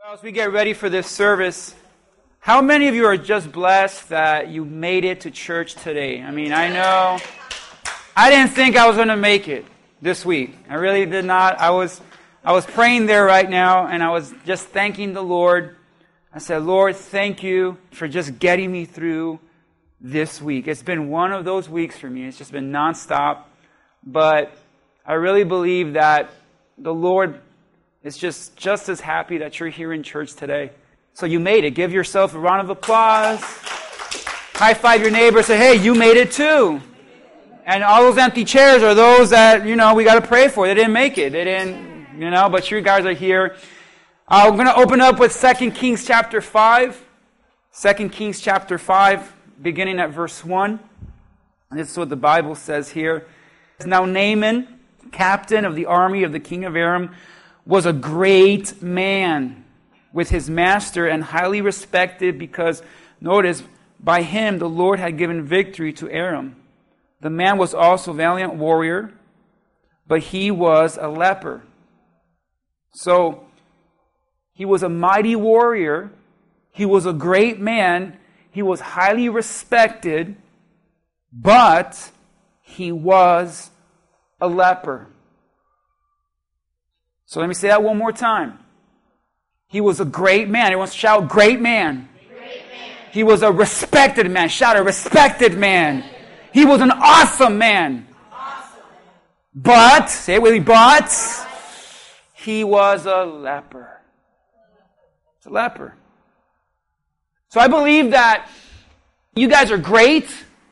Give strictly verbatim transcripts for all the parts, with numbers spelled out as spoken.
As we get ready for this service, how many of you are just blessed that you made it to church today? I mean, I know I didn't think I was going to make it this week. I really did not. I was I was praying there right now, and I was just thanking the Lord. I said, Lord, thank you for just getting me through this week. It's been one of those weeks for me. It's just been nonstop. But I really believe that the Lord is just, just as happy that you're here in church today. So you made it. Give yourself a round of applause. High five your neighbor. Say, hey, you made it too. And all those empty chairs are those that, you know, we got to pray for. They didn't make it. They didn't, you know, but you guys are here. Uh, we're going to open up with Second Kings chapter five. Second Kings chapter five, beginning at verse one. And this is what the Bible says here. Now Naaman, captain of the army of the king of Aram, was a great man with his master and highly respected because, notice, by him the Lord had given victory to Aram. The man was also a valiant warrior, but he was a leper. So, he was a mighty warrior. He was a great man. He was highly respected, but he was a leper. So let me say that one more time. He was a great man. Everyone shout, great man. Great man. He was a respected man. Shout, a respected man. He was an awesome man. Awesome. But, say it with me, but he was a leper. It's a leper. So I believe that you guys are great.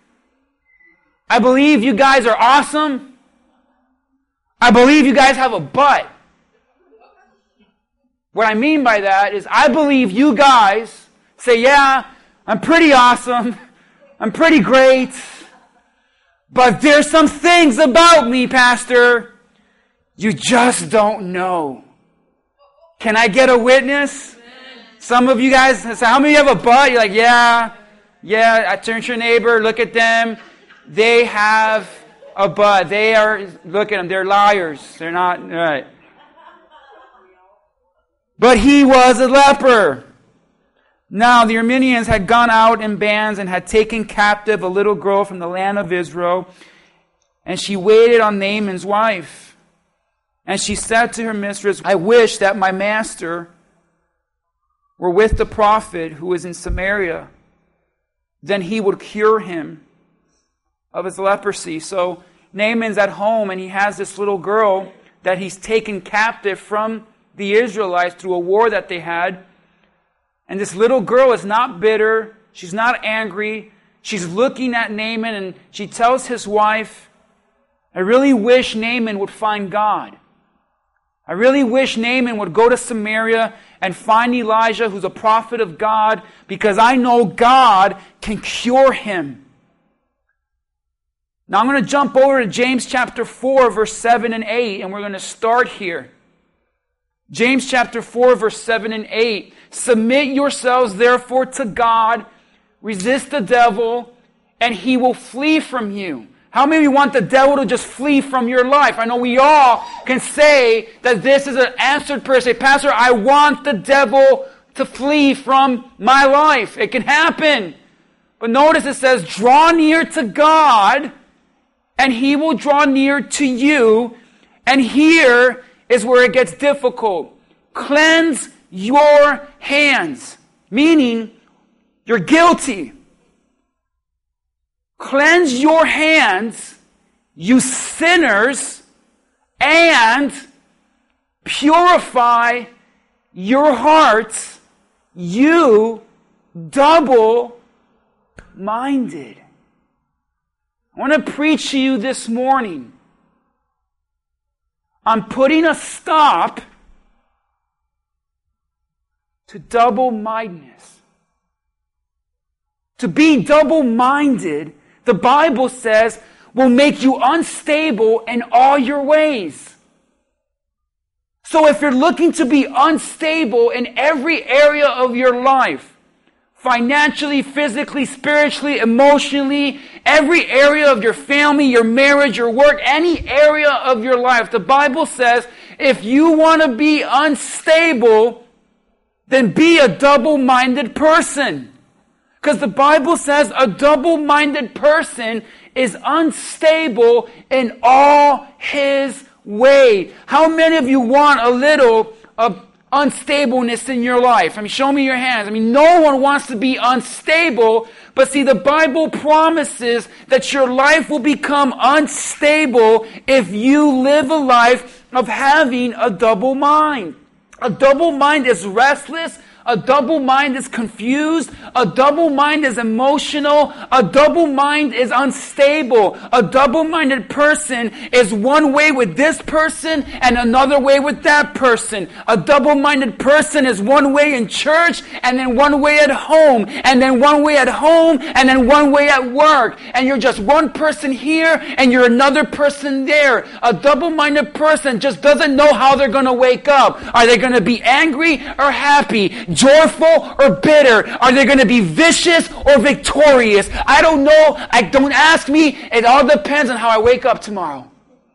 I believe you guys are awesome. I believe you guys have a butt. What I mean by that is I believe you guys say, yeah, I'm pretty awesome. I'm pretty great. But there's some things about me, Pastor, you just don't know. Can I get a witness? Some of you guys, how many of you have a butt? You're like, yeah, yeah. I turn to your neighbor, look at them. They have a butt. They are, look at them, they're liars. They're not, all right. But he was a leper. Now the Arameans had gone out in bands and had taken captive a little girl from the land of Israel, and she waited on Naaman's wife. And she said to her mistress, I wish that my master were with the prophet who is in Samaria. Then he would cure him of his leprosy. So Naaman's at home, and he has this little girl that he's taken captive from the Israelites through a war that they had. And this little girl is not bitter. She's not angry. She's looking at Naaman, and she tells his wife, I really wish Naaman would find God. I really wish Naaman would go to Samaria and find Elijah, who's a prophet of God, because I know God can cure him. Now I'm going to jump over to James chapter four, verse seven and eight, and we're going to start here. James chapter four, verse seven and eight. Submit yourselves therefore to God, resist the devil, and he will flee from you. How many of you want the devil to just flee from your life? I know we all can say that this is an answered prayer. Say, Pastor, I want the devil to flee from my life. It can happen. But notice it says, draw near to God, and he will draw near to you. And here is where it gets difficult. Cleanse your hands, meaning you're guilty. Cleanse your hands, you sinners, and purify your hearts, you double-minded. I want to preach to you this morning. I'm putting a stop to double-mindedness. To be double-minded, the Bible says, will make you unstable in all your ways. So if you're looking to be unstable in every area of your life, financially, physically, spiritually, emotionally, every area of your family, your marriage, your work, any area of your life, the Bible says, if you want to be unstable, then be a double-minded person. Because the Bible says a double-minded person is unstable in all his ways. How many of you want a little of unstableness in your life? I mean, show me your hands. I mean, no one wants to be unstable, but see, the Bible promises that your life will become unstable if you live a life of having a double mind. A double mind is restless. A double mind is confused. A double mind is emotional. A double mind is unstable. A double-minded person is one way with this person and another way with that person. A double-minded person is one way in church and then one way at home and then one way at home and then one way at work. And you're just one person here and you're another person there. A double-minded person just doesn't know how they're going to wake up. Are they going to be angry or happy? Joyful or bitter? Are they going to be vicious or victorious? I don't know. I don't ask me. It all depends on how I wake up tomorrow.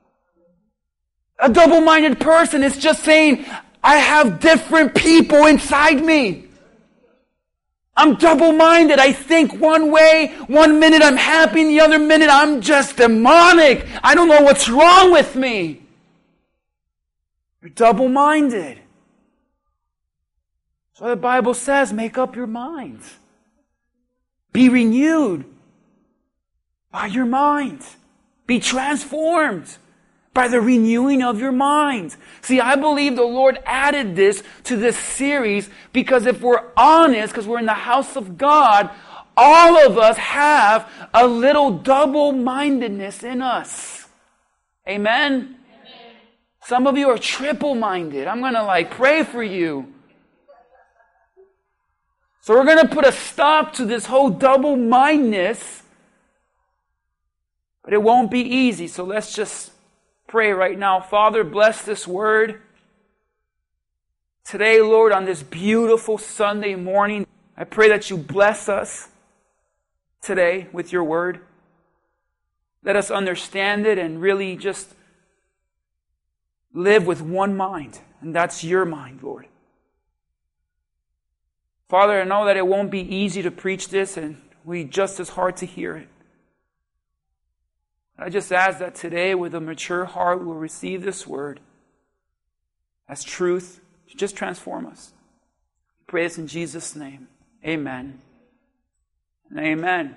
A double-minded person is just saying, I have different people inside me. I'm double-minded. I think one way, one minute I'm happy, and the other minute I'm just demonic. I don't know what's wrong with me. You're double-minded. So the Bible says, make up your minds. Be renewed by your mind. Be transformed by the renewing of your mind. See, I believe the Lord added this to this series because if we're honest, because we're in the house of God, all of us have a little double-mindedness in us. Amen? Amen. Some of you are triple-minded. I'm going to like pray for you. So we're going to put a stop to this whole double-mindedness, but it won't be easy. So let's just pray right now. Father, bless this word. Today, Lord, on this beautiful Sunday morning, I pray that you bless us today with your word. Let us understand it and really just live with one mind, and that's your mind, Lord. Father, I know that it won't be easy to preach this and we just as hard to hear it. I just ask that today with a mature heart we'll receive this word as truth to just transform us. I pray this in Jesus' name. Amen. And amen.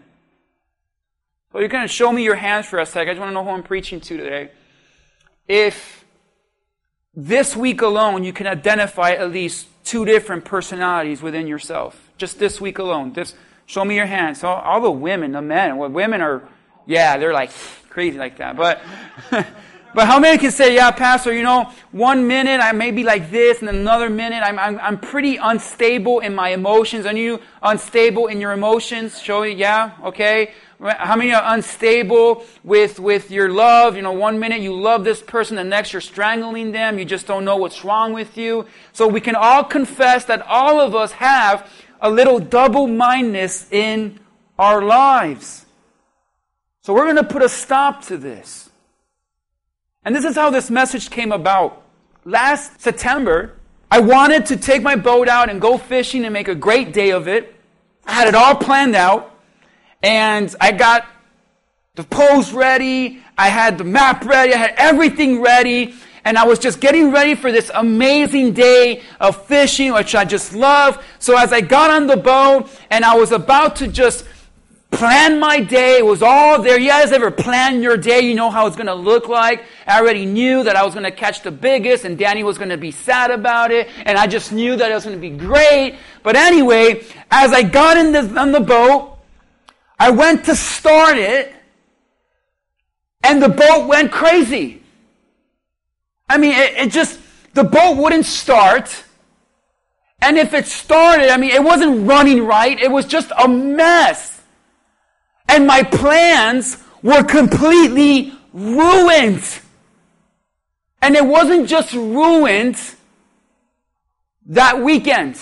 So you're going to show me your hands for a second. I just want to know who I'm preaching to today. If this week alone you can identify at least two different personalities within yourself. Just this week alone. Just show me your hands. So all the women, the men, well, women are, yeah, they're like crazy like that. But but how many can say, yeah, Pastor, you know, one minute I may be like this, and another minute I'm I'm, I'm pretty unstable in my emotions. Are you unstable in your emotions? Show me, yeah, okay. How many are unstable with, with your love? You know, one minute you love this person, the next you're strangling them. You just don't know what's wrong with you. So we can all confess that all of us have a little double-mindedness in our lives. So we're going to put a stop to this. And this is how this message came about. Last September, I wanted to take my boat out and go fishing and make a great day of it. I had it all planned out. And I got the post ready, I had the map ready, I had everything ready, and I was just getting ready for this amazing day of fishing, which I just love. So as I got on the boat, and I was about to just plan my day, it was all there. You guys ever plan your day? You know how it's going to look like. I already knew that I was going to catch the biggest, and Danny was going to be sad about it, and I just knew that it was going to be great. But anyway, as I got in the, on the boat, I went to start it, and the boat went crazy. I mean, it, it just, the boat wouldn't start. And if it started, I mean, it wasn't running right. It was just a mess. And my plans were completely ruined. And it wasn't just ruined that weekend.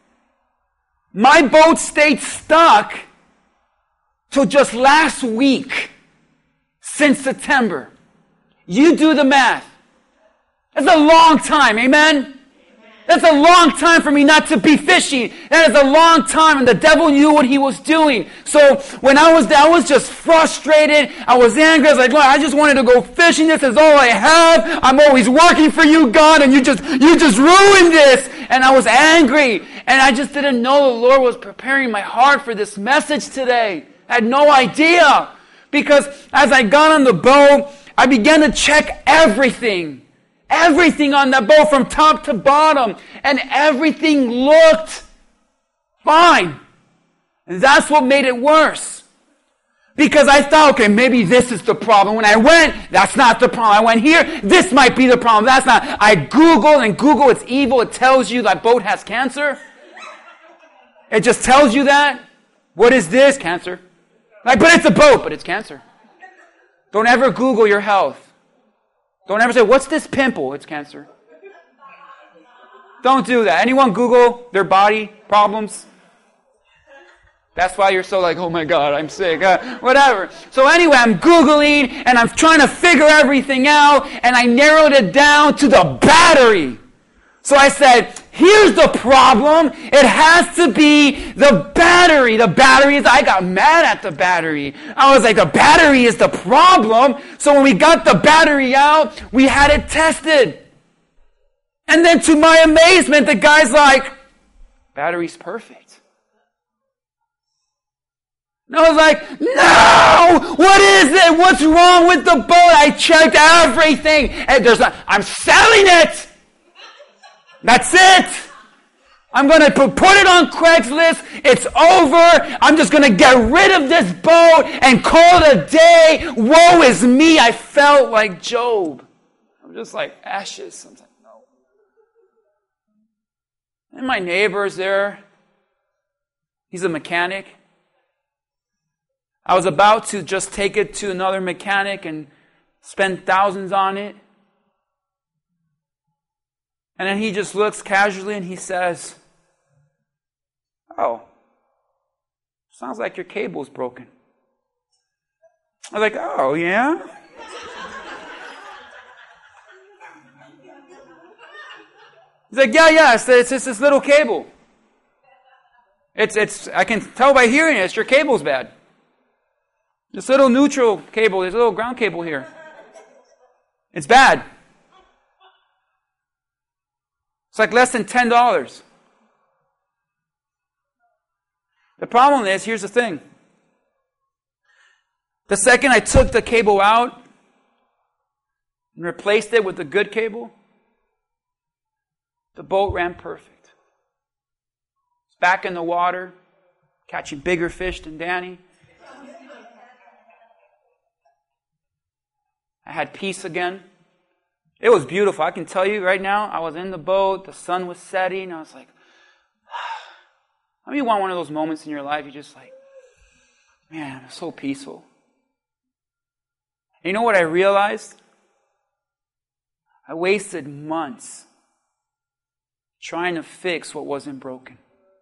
My boat stayed stuck till just last week, since September. You do the math. That's a long time, amen? Amen? That's a long time for me not to be fishing. That is a long time, and the devil knew what he was doing. So when I was there, I was just frustrated. I was angry. I was like, Lord, I just wanted to go fishing. This is all I have. I'm always working for you, God, and you just you just ruined this. And I was angry, and I just didn't know the Lord was preparing my heart for this message today. I had no idea. Because as I got on the boat, I began to check everything. Everything on that boat from top to bottom. And everything looked fine. And that's what made it worse. Because I thought, okay, maybe this is the problem. When I went, that's not the problem. I went here, this might be the problem. That's not. I Googled, and Google, it's evil. It tells you that boat has cancer. It just tells you that. What is this? Cancer. Like, but it's a boat, but it's cancer. Don't ever Google your health. Don't ever say, what's this pimple? It's cancer. Don't do that. Anyone Google their body problems? That's why you're so like, oh my God, I'm sick. Uh, whatever. So anyway, I'm Googling, and I'm trying to figure everything out, and I narrowed it down to the battery. So I said, here's the problem. It has to be the battery. The battery is, I got mad at the battery. I was like, the battery is the problem. So when we got the battery out, we had it tested. And then to my amazement, the guy's like, battery's perfect. And I was like, no! What is it? What's wrong with the boat? I checked everything. And there's a, I'm selling it! That's it. I'm going to put it on Craigslist. It's over. I'm just going to get rid of this boat and call it a day. Woe is me. I felt like Job. I'm just like ashes. I was like, no. And my neighbor's there. He's a mechanic. I was about to just take it to another mechanic and spend thousands on it. And then he just looks casually and he says, oh, sounds like your cable's broken. I was like, oh, yeah? He's like, yeah, yeah, it's, it's, it's this little cable. It's, it's, I can tell by hearing it, it's your cable's bad. This little neutral cable, there's a little ground cable here. It's bad. It's like less than ten dollars. The problem is, here's the thing. The second I took the cable out and replaced it with a good cable, the boat ran perfect. It's back in the water, catching bigger fish than Danny. I had peace again. It was beautiful. I can tell you right now, I was in the boat, the sun was setting, I was like, how many want one of those moments in your life, you're just like, man, I'm so peaceful. And you know what I realized? I wasted months trying to fix what wasn't broken.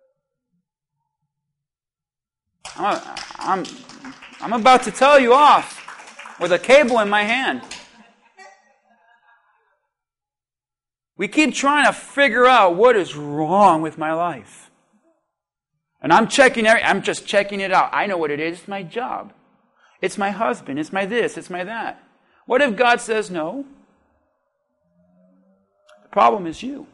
I'm, I'm, I'm about to tell you off with a cable in my hand. We keep trying to figure out what is wrong with my life. And I'm checking, every, I'm just checking it out. I know what it is. It's my job. It's my husband. It's my this. It's my that. What if God says no? The problem is you.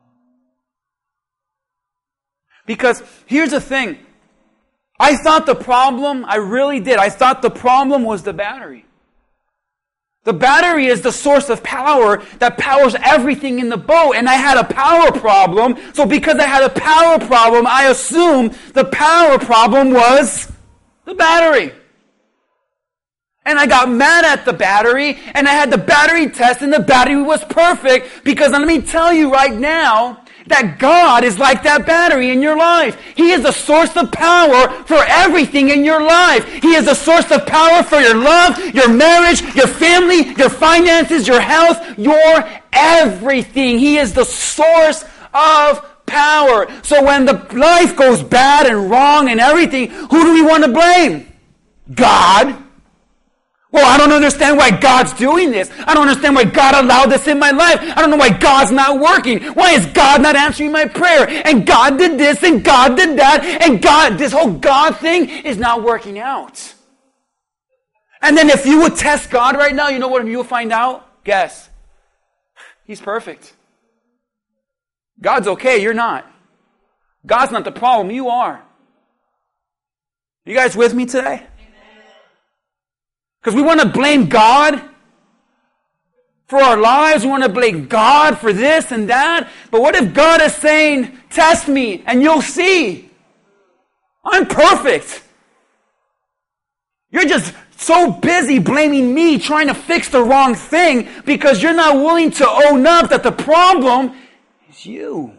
Because here's the thing. I thought the problem, I really did. I thought the problem was the battery. The battery is the source of power that powers everything in the boat. And I had a power problem. So because I had a power problem, I assumed the power problem was the battery. And I got mad at the battery, and I had the battery test, and the battery was perfect. Because let me tell you right now, that God is like that battery in your life. He is the source of power for everything in your life. He is the source of power for your love, your marriage, your family, your finances, your health, your everything. He is the source of power. So when the life goes bad and wrong and everything, who do we want to blame? God. Well, I don't understand why God's doing this. I don't understand why God allowed this in my life. I don't know why God's not working. Why is God not answering my prayer? And God did this and God did that and God, this whole God thing is not working out. And then if you would test God right now, you know what you will find out? Guess. He's perfect. God's okay, you're not. God's not the problem, you are. You guys with me today? Because we want to blame God for our lives. We want to blame God for this and that. But what if God is saying, test me and you'll see. I'm perfect. You're just so busy blaming me, trying to fix the wrong thing because you're not willing to own up that the problem is you.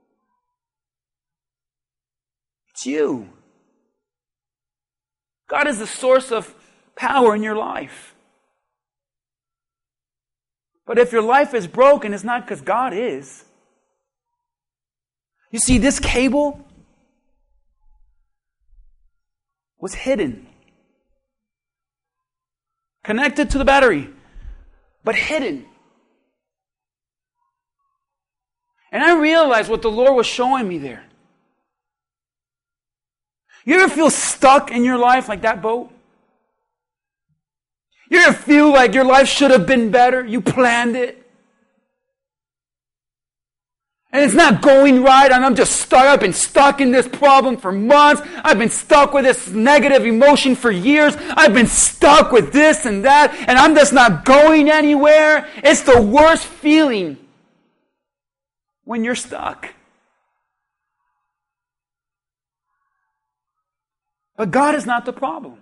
It's you. God is the source of power in your life. But if your life is broken, it's not because God is. You see, this cable was hidden. Connected to the battery, but hidden. And I realized what the Lord was showing me there. You ever feel stuck in your life like that boat? You ever feel like your life should have been better? You planned it. And it's not going right, and I'm just stuck. I've been stuck in this problem for months. I've been stuck with this negative emotion for years. I've been stuck with this and that, and I'm just not going anywhere. It's the worst feeling when you're stuck. But God is not the problem.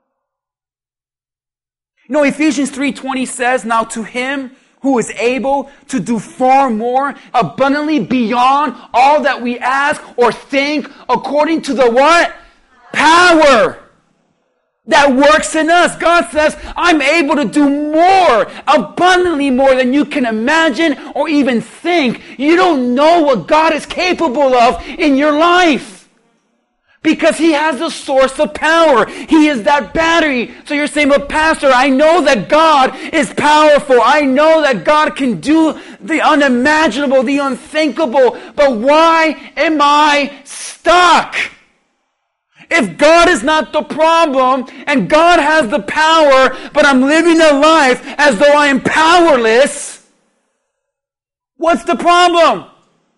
You know, Ephesians three twenty says, now to Him who is able to do far more, abundantly beyond all that we ask or think, according to the what? Power that works in us. God says, I'm able to do more, abundantly more than you can imagine or even think. You don't know what God is capable of in your life. Because He has the source of power. He is that battery. So you're saying, but Pastor, I know that God is powerful. I know that God can do the unimaginable, the unthinkable. But why am I stuck? If God is not the problem, and God has the power, but I'm living a life as though I am powerless, what's the problem?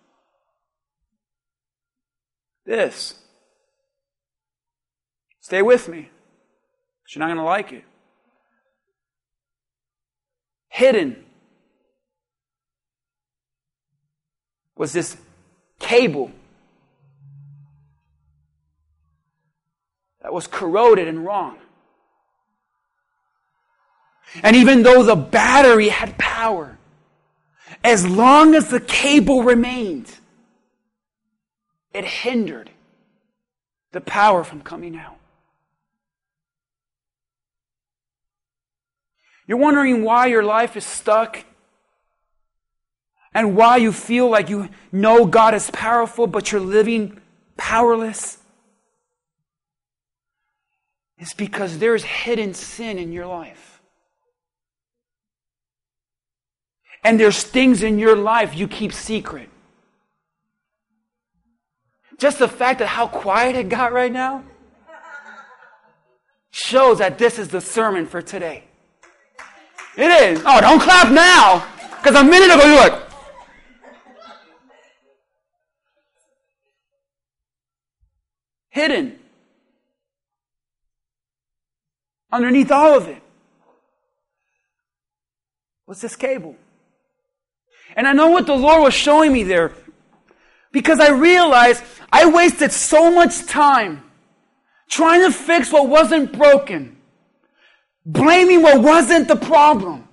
This. Stay with me, because you're not going to like it. Hidden was this cable that was corroded and wrong. And even though the battery had power, as long as the cable remained, it hindered the power from coming out. You're wondering why your life is stuck and why you feel like you know God is powerful, but you're living powerless. It's because there's hidden sin in your life. And there's things in your life you keep secret. Just the fact that how quiet it got right now shows that this is the sermon for today. It is. Oh, don't clap now. Because a minute ago you were like, hidden. Underneath all of it was this cable. And I know what the Lord was showing me there. Because I realized I wasted so much time trying to fix what wasn't broken. Blaming what wasn't the problem.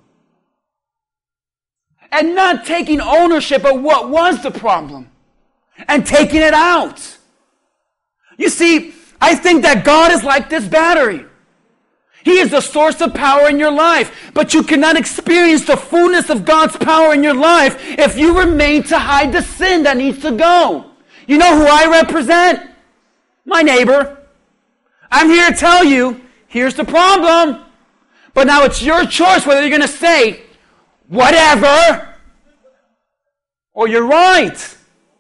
And not taking ownership of what was the problem. And taking it out. You see, I think that God is like this battery. He is the source of power in your life. But you cannot experience the fullness of God's power in your life if you remain to hide the sin that needs to go. You know who I represent? My neighbor. I'm here to tell you, here's the problem. But now it's your choice whether you're going to say, whatever, or you're right.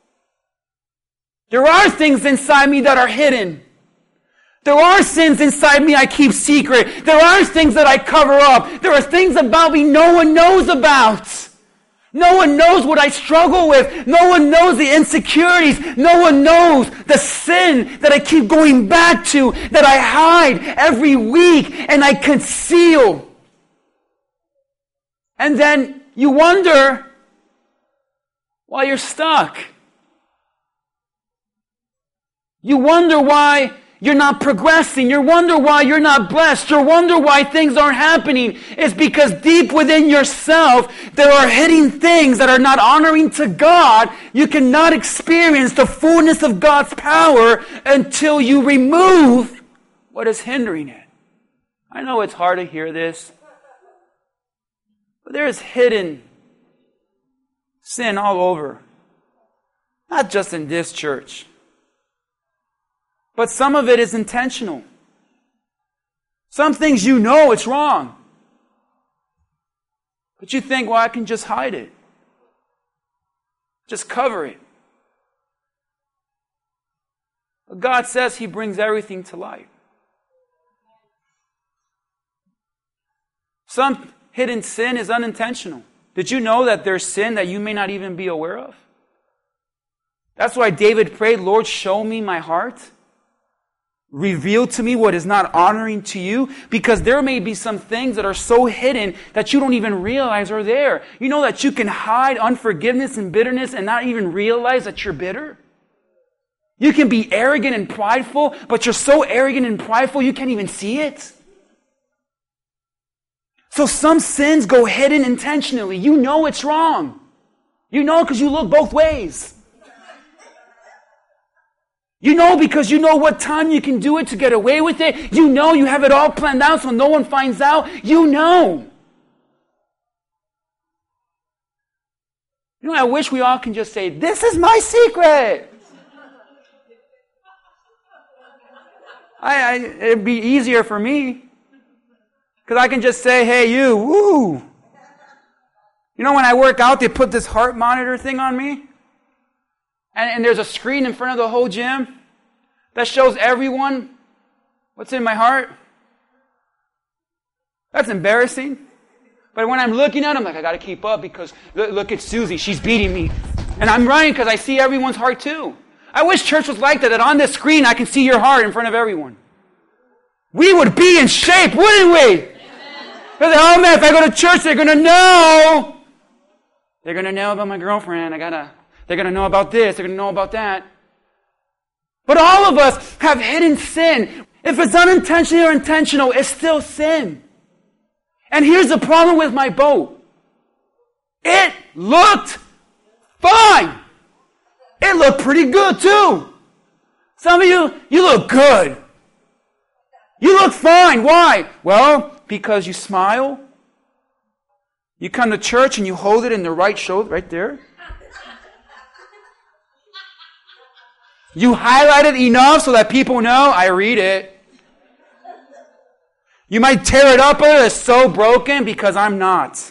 There are things inside me that are hidden. There are sins inside me I keep secret. There are things that I cover up. There are things about me no one knows about. No one knows what I struggle with. No one knows the insecurities. No one knows the sin that I keep going back to, that I hide every week and I conceal. And then you wonder why you're stuck. You wonder why you're not progressing. You wonder why you're not blessed. You wonder why things aren't happening. It's because deep within yourself, there are hidden things that are not honoring to God. You cannot experience the fullness of God's power until you remove what is hindering it. I know it's hard to hear this, but there is hidden sin all over. Not just in this church. But some of it is intentional. Some things you know it's wrong. But you think, well, I can just hide it. Just cover it. But God says He brings everything to light. Some hidden sin is unintentional. Did you know that there's sin that you may not even be aware of? That's why David prayed, Lord, show me my heart. Reveal to me what is not honoring to you, because there may be some things that are so hidden that you don't even realize are there. You know that you can hide unforgiveness and bitterness and not even realize that you're bitter? You can be arrogant and prideful, but you're so arrogant and prideful you can't even see it. So some sins go hidden intentionally. You know it's wrong. You know because you look both ways. You know because you know what time you can do it to get away with it. You know you have it all planned out so no one finds out. You know. You know, I wish we all can just say, this is my secret. I, I it'd be easier for me. Because I can just say, hey, you, woo. You know, when I work out, they put this heart monitor thing on me. And, and there's a screen in front of the whole gym that shows everyone what's in my heart. That's embarrassing. But when I'm looking at it, I'm like, I got to keep up because look, look at Susie. She's beating me. And I'm running because I see everyone's heart too. I wish church was like that, that on this screen I can see your heart in front of everyone. We would be in shape, wouldn't we? Because, oh man, if I go to church, they're going to know. They're going to know about my girlfriend. I got to... They're going to know about this. They're going to know about that. But all of us have hidden sin. If it's unintentional or intentional, it's still sin. And here's the problem with my boat. It looked fine. It looked pretty good too. Some of you, you look good. You look fine. Why? Well, because you smile. You come to church and you hold it in the right shoulder, right there. You highlight it enough so that people know I read it. You might tear it up, but it's so broken because I'm not.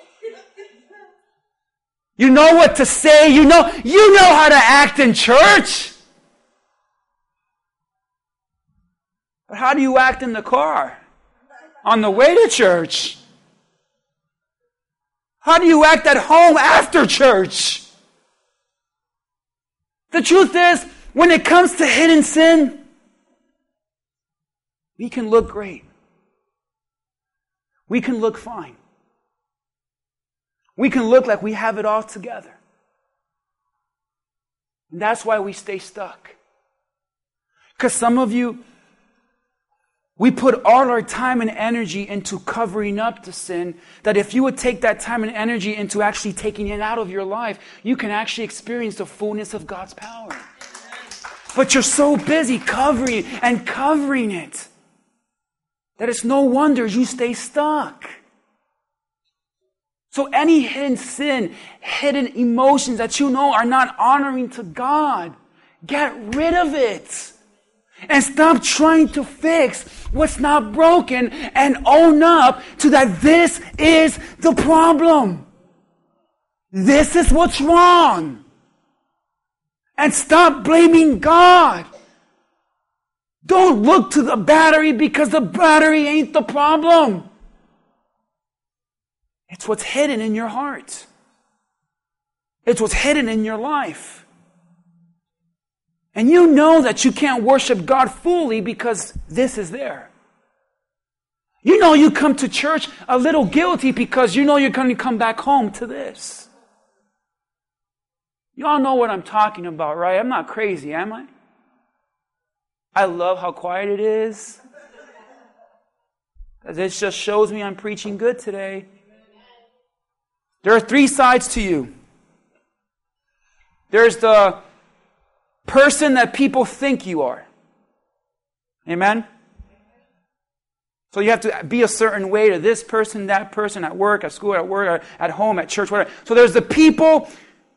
You know what to say. You know, you know how to act in church. But how do you act in the car? On the way to church? How do you act at home after church? The truth is, when it comes to hidden sin, we can look great. We can look fine. We can look like we have it all together. And that's why we stay stuck. Because some of you, we put all our time and energy into covering up the sin, that if you would take that time and energy into actually taking it out of your life, you can actually experience the fullness of God's power. But you're so busy covering and covering it that it's no wonder you stay stuck. So any hidden sin, hidden emotions that you know are not honoring to God, get rid of it. And stop trying to fix what's not broken and own up to that this is the problem. This is what's wrong. And stop blaming God. Don't look to the battery because the battery ain't the problem. It's what's hidden in your heart. It's what's hidden in your life. And you know that you can't worship God fully because this is there. You know you come to church a little guilty because you know you're going to come back home to this. You all know what I'm talking about, right? I'm not crazy, am I? I love how quiet it is. Because it just shows me I'm preaching good today. There are three sides to you. There's the person that people think you are. Amen? So you have to be a certain way to this person, that person, at work, at school, at work, at home, at church, whatever. So there's the people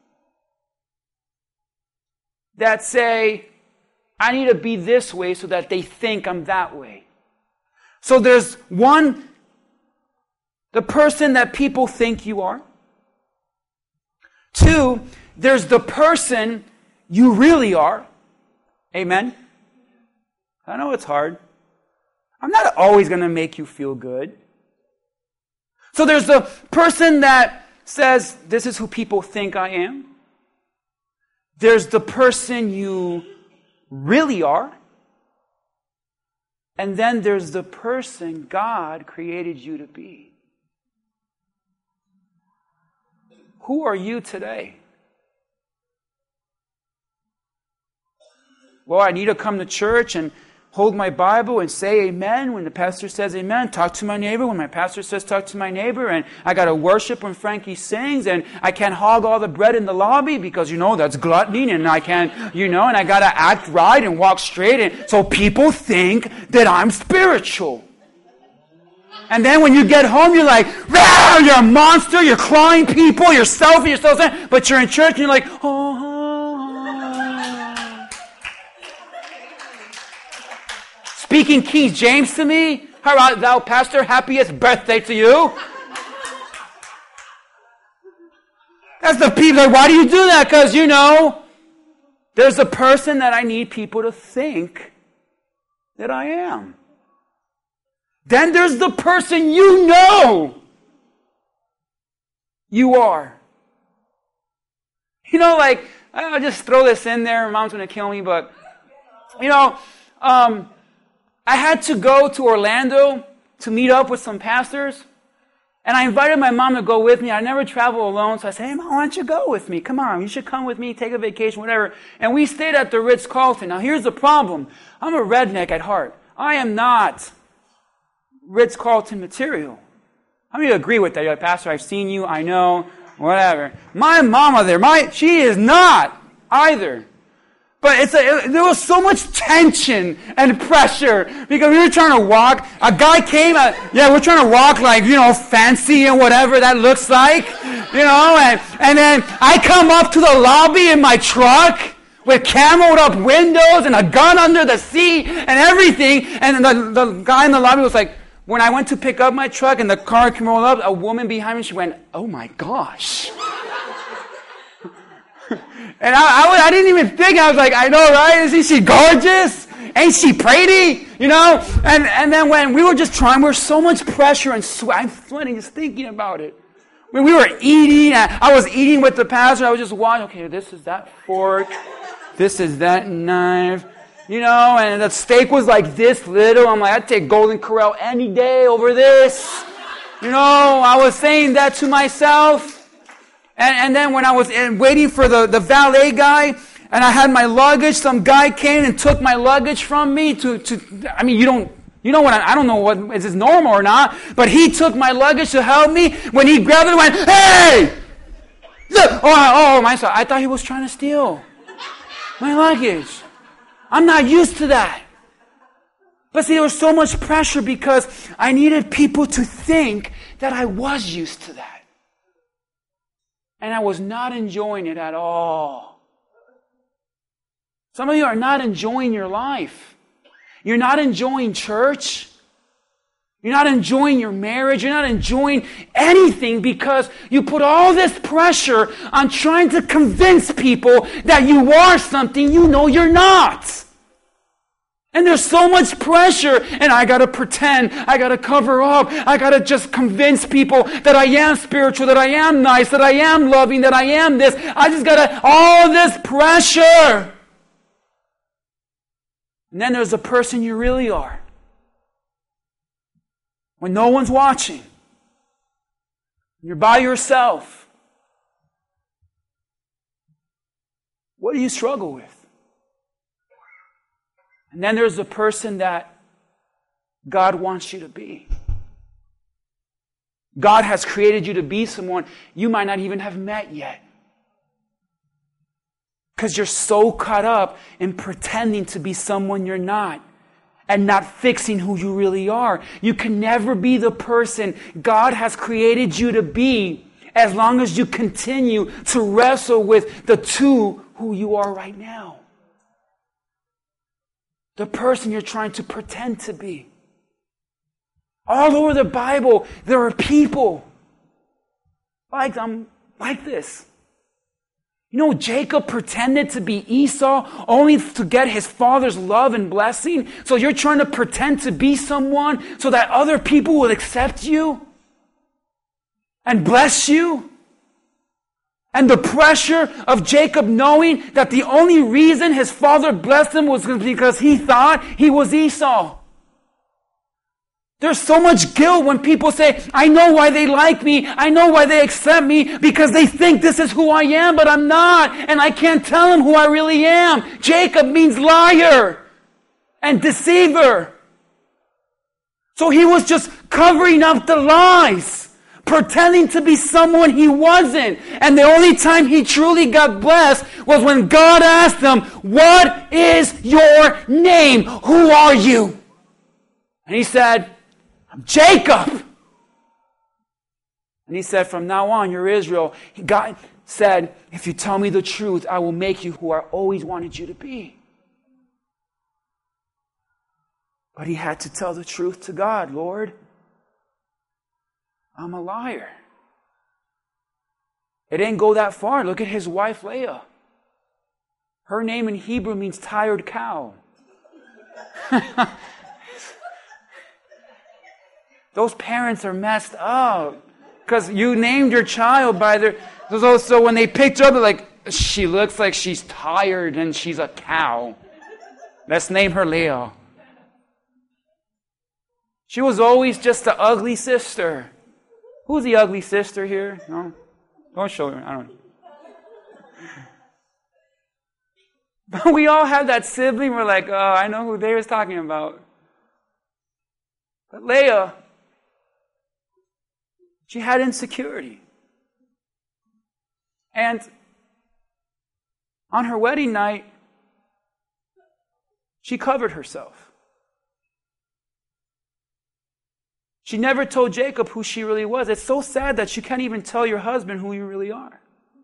that say, I need to be this way so that they think I'm that way. So there's one, the person that people think you are. Two, there's the person you really are. Amen? I know it's hard. I'm not always going to make you feel good. So there's the person that says, this is who people think I am. There's the person you really are. And then there's the person God created you to be. Who are you today? Well, I need to come to church and hold my Bible and say amen when the pastor says amen. Talk to my neighbor when my pastor says talk to my neighbor. And I got to worship when Frankie sings. And I can't hog all the bread in the lobby because, you know, that's gluttony. And I can't, you know, and I got to act right and walk straight. And so people think that I'm spiritual. And then when you get home, you're like, rah, you're a monster. You're clawing people. You're selfish. You're self-centered. But you're in church and you're like, oh. Speaking King James to me? How art thou, pastor? Happiest birthday to you. That's the people. Like, why do you do that? Because, you know, there's a person that I need people to think that I am. Then there's the person you know you are. You know, like, I'll just throw this in there. Mom's going to kill me, but, you know, um, I had to go to Orlando to meet up with some pastors. And I invited my mom to go with me. I never travel alone. So I said, hey, Mom, why don't you go with me? Come on, you should come with me, take a vacation, whatever. And we stayed at the Ritz-Carlton. Now, here's the problem. I'm a redneck at heart. I am not Ritz-Carlton material. How many of you agree with that? You're like, Pastor, I've seen you. I know. Whatever. My mama there, my she is not either. But it's a, it, there was so much tension and pressure because we were trying to walk. A guy came, uh, yeah, we're trying to walk like, you know, fancy and whatever that looks like, you know, and, and then I come up to the lobby in my truck with camoed up windows and a gun under the seat and everything. And the, the guy in the lobby was like, when I went to pick up my truck and the car came roll up, a woman behind me, she went, oh my gosh. And I, I, I didn't even think. I was like, I know, right? Isn't she gorgeous? Ain't she pretty? You know? And and then when we were just trying, we were so much pressure and sweat. I'm sweating just thinking about it. When we were eating, I was eating with the pastor. I was just watching. Okay, this is that fork. This is that knife. You know? And the steak was like this little. I'm like, I'd take Golden Corral any day over this. You know? I was saying that to myself. And, and then when I was in, waiting for the, the valet guy, and I had my luggage, some guy came and took my luggage from me to, to I mean, you don't, you know what, I, I don't know what, is this normal or not, but he took my luggage to help me. When he grabbed it, he went, hey! Look! Oh, I, oh, my son, I thought he was trying to steal my luggage. I'm not used to that. But see, there was so much pressure because I needed people to think that I was used to that. And I was not enjoying it at all. Some of you are not enjoying your life. You're not enjoying church. You're not enjoying your marriage. You're not enjoying anything because you put all this pressure on trying to convince people that you are something you know you're not. And there's so much pressure, and I gotta pretend, I gotta cover up, I gotta just convince people that I am spiritual, that I am nice, that I am loving, that I am this. I just gotta, all this pressure. And then there's the person you really are. When no one's watching, you're by yourself. What do you struggle with? And then there's the person that God wants you to be. God has created you to be someone you might not even have met yet. Because you're so caught up in pretending to be someone you're not and not fixing who you really are. You can never be the person God has created you to be as long as you continue to wrestle with the two who you are right now. The person you're trying to pretend to be. All over the Bible, there are people like um, like this. You know, Jacob pretended to be Esau only to get his father's love and blessing. So you're trying to pretend to be someone so that other people will accept you and bless you. And the pressure of Jacob knowing that the only reason his father blessed him was because he thought he was Esau. There's so much guilt when people say, I know why they like me, I know why they accept me, because they think this is who I am, but I'm not, and I can't tell them who I really am. Jacob means liar and deceiver. So he was just covering up the lies, pretending to be someone he wasn't. And the only time he truly got blessed was when God asked him, what is your name? Who are you? And he said, I'm Jacob. And he said, from now on, you're Israel. God said, if you tell me the truth, I will make you who I always wanted you to be. But he had to tell the truth to God. Lord, I'm a liar. It didn't go that far. Look at his wife, Leah. Her name in Hebrew means tired cow. Those parents are messed up. Because you named your child by their... So, so when they picked her up, they're like, she looks like she's tired and she's a cow. Let's name her Leah. She was always just the ugly sister. Who's the ugly sister here? No? Don't show her. I don't know. But we all have that sibling. We're like, oh, I know who they was talking about. But Leah, she had insecurity. And on her wedding night, she covered herself. She never told Jacob who she really was. It's so sad that you can't even tell your husband who you really are.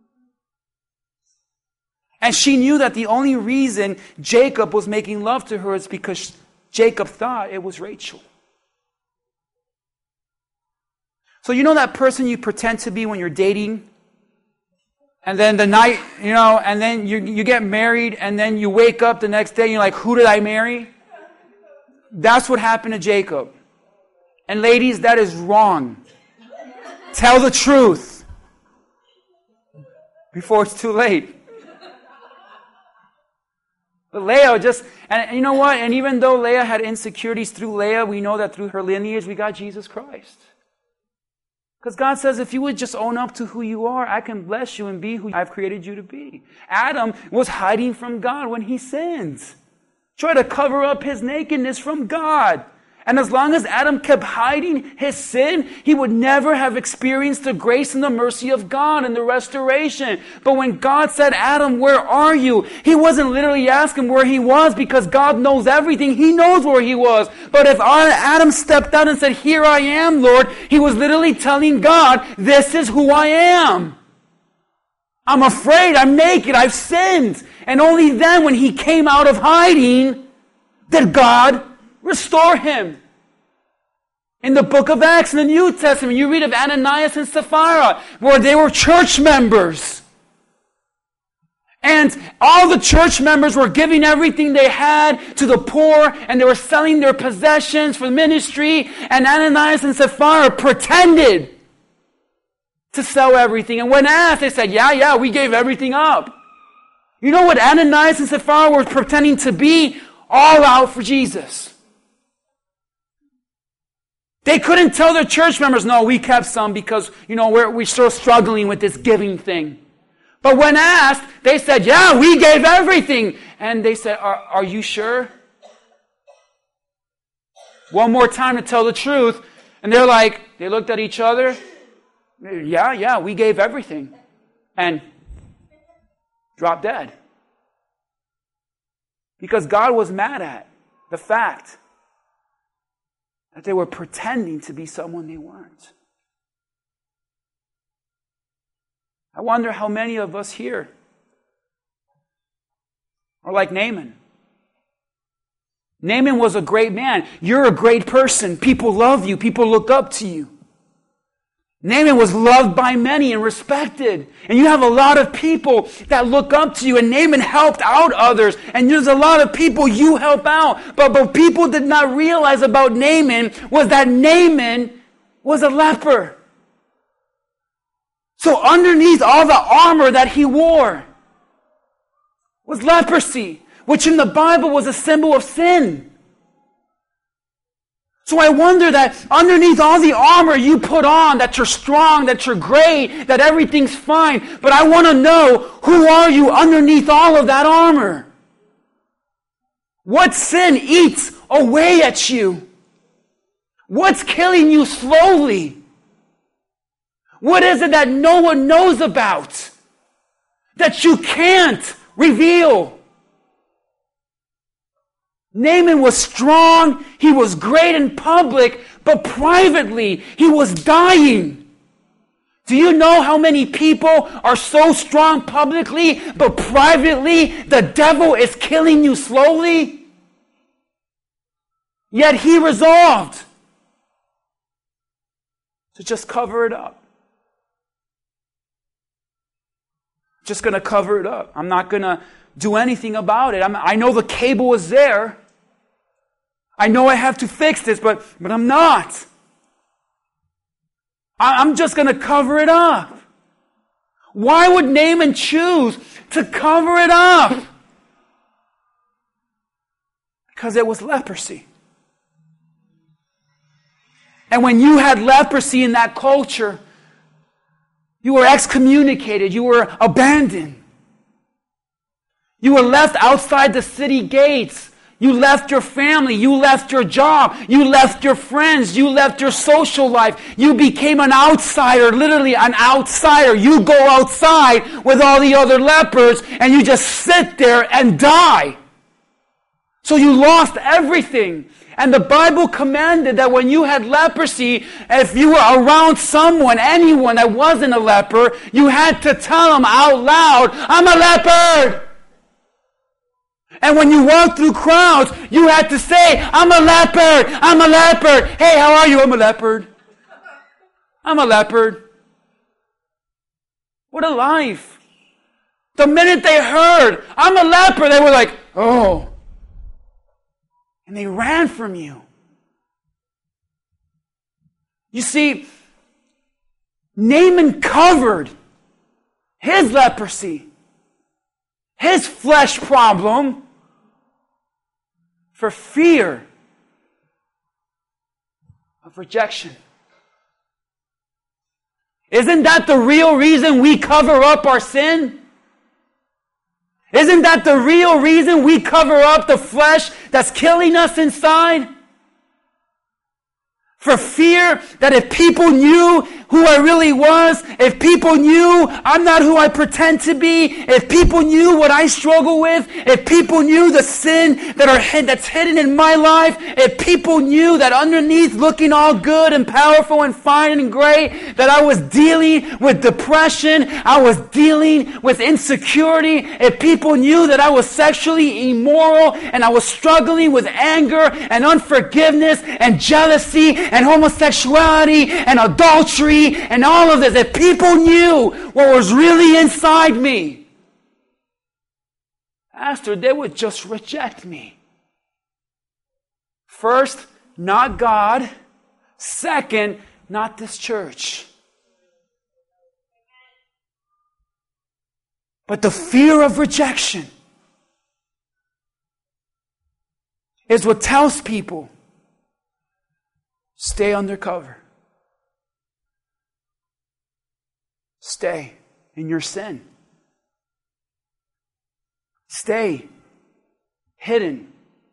And she knew that the only reason Jacob was making love to her is because Jacob thought it was Rachel. So you know that person you pretend to be when you're dating? And then the night, you know, and then you, you get married, and then you wake up the next day and you're like, who did I marry? That's what happened to Jacob. And ladies, that is wrong. Tell the truth before it's too late. But Leah just, and you know what? And even though Leah had insecurities through Leah, we know that through her lineage we got Jesus Christ. Because God says, if you would just own up to who you are, I can bless you and be who I've created you to be. Adam was hiding from God when he sinned. Tried to cover up his nakedness from God. And as long as Adam kept hiding his sin, he would never have experienced the grace and the mercy of God and the restoration. But when God said, Adam, where are you? He wasn't literally asking where he was, because God knows everything. He knows where he was. But if Adam stepped out and said, here I am, Lord, he was literally telling God, this is who I am. I'm afraid, I'm naked, I've sinned. And only then, when he came out of hiding, did God restore him. In the book of Acts, in the New Testament, you read of Ananias and Sapphira, where they were church members. And all the church members were giving everything they had to the poor, and they were selling their possessions for ministry, and Ananias and Sapphira pretended to sell everything. And when asked, they said, yeah, yeah, we gave everything up. You know what Ananias and Sapphira were pretending to be? All out for Jesus. They couldn't tell their church members, no, we kept some because, you know, we're, we're still struggling with this giving thing. But when asked, they said, yeah, we gave everything. And they said, are, are you sure? One more time to tell the truth. And they're like, they looked at each other. Yeah, yeah, we gave everything. And dropped dead. Because God was mad at the fact that they were pretending to be someone they weren't. I wonder how many of us here are like Naaman. Naaman was a great man. You're a great person. People love you. People look up to you. Naaman was loved by many and respected. And you have a lot of people that look up to you. And Naaman helped out others. And there's a lot of people you help out. But what people did not realize about Naaman was that Naaman was a leper. So underneath all the armor that he wore was leprosy, which in the Bible was a symbol of sin. So I wonder that underneath all the armor you put on, that you're strong, that you're great, that everything's fine. But I want to know, who are you underneath all of that armor? What sin eats away at you? What's killing you slowly? What is it that no one knows about? That you can't reveal? Naaman was strong, he was great in public, but privately, he was dying. Do you know how many people are so strong publicly, but privately, the devil is killing you slowly? Yet he resolved to just cover it up. Just going to cover it up. I'm not going to do anything about it. I'm, I know the cable is there. I know I have to fix this, but, but I'm not. I, I'm just going to cover it up. Why would Naaman choose to cover it up? Because it was leprosy. And when you had leprosy in that culture, you were excommunicated. You were abandoned. You were left outside the city gates. You left your family. You left your job. You left your friends. You left your social life. You became an outsider, literally an outsider. You go outside with all the other lepers and you just sit there and die. So you lost everything. And the Bible commanded that when you had leprosy, if you were around someone, anyone that wasn't a leper, you had to tell them out loud, I'm a leopard. And when you walked through crowds, you had to say, I'm a leopard, I'm a leopard. Hey, how are you? I'm a leopard. I'm a leopard. What a life. The minute they heard, I'm a leper, they were like, oh. And they ran from you. You see, Naaman covered his leprosy, his flesh problem, for fear of rejection. Isn't that the real reason we cover up our sin? Isn't that the real reason we cover up the flesh that's killing us inside? For fear that if people knew who I really was, if people knew I'm not who I pretend to be, if people knew what I struggle with, if people knew the sin that are hid, that's hidden in my life, if people knew that underneath looking all good and powerful and fine and great, that I was dealing with depression, I was dealing with insecurity, if people knew that I was sexually immoral and I was struggling with anger and unforgiveness and jealousy and homosexuality and adultery and all of this, if people knew what was really inside me, Pastor, they would just reject me. First, not God. Second, not this church. But the fear of rejection is what tells people, stay undercover. Stay in your sin. Stay hidden.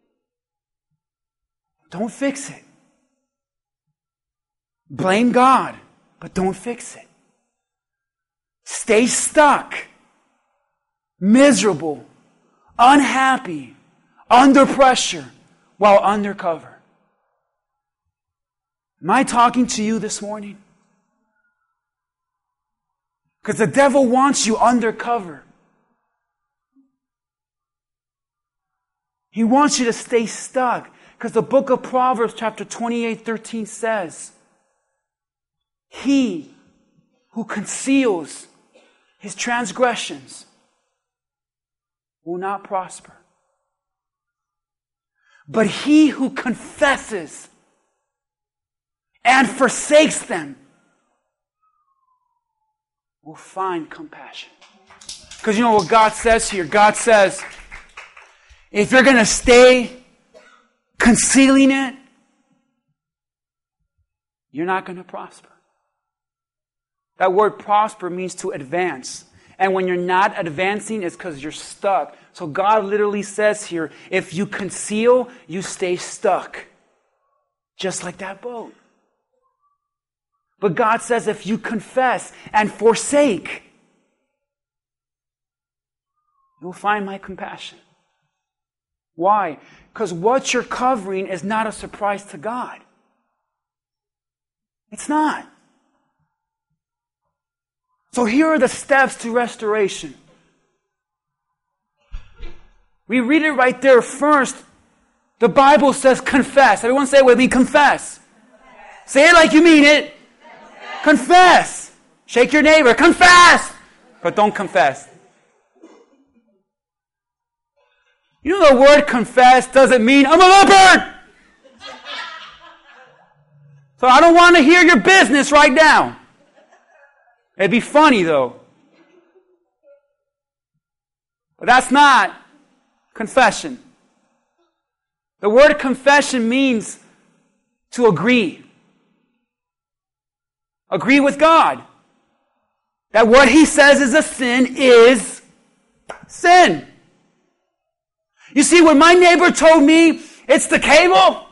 Don't fix it. Blame God, but don't fix it. Stay stuck, miserable, unhappy, under pressure, while undercover. Am I talking to you this morning? Because the devil wants you undercover. He wants you to stay stuck. Because the book of Proverbs chapter twenty-eight thirteen says, he who conceals his transgressions will not prosper. But he who confesses and forsakes them will find compassion. Because you know what God says here? God says, if you're going to stay concealing it, you're not going to prosper. That word prosper means to advance. And when you're not advancing, it's because you're stuck. So God literally says here, if you conceal, you stay stuck. Just like that boat. But God says if you confess and forsake, you'll find my compassion. Why? Because what you're covering is not a surprise to God. It's not. So here are the steps to restoration. We read it right there first. The Bible says confess. Everyone say it with me, confess. Confess. Say it like you mean it. Confess. Confess. Shake your neighbor. Confess. But don't confess. You know the word confess doesn't mean I'm a leopard. So I don't want to hear your business right now. It'd be funny though. But that's not confession. The word confession means to agree. Agree with God. That what He says is a sin is sin. You see, when my neighbor told me it's the cable,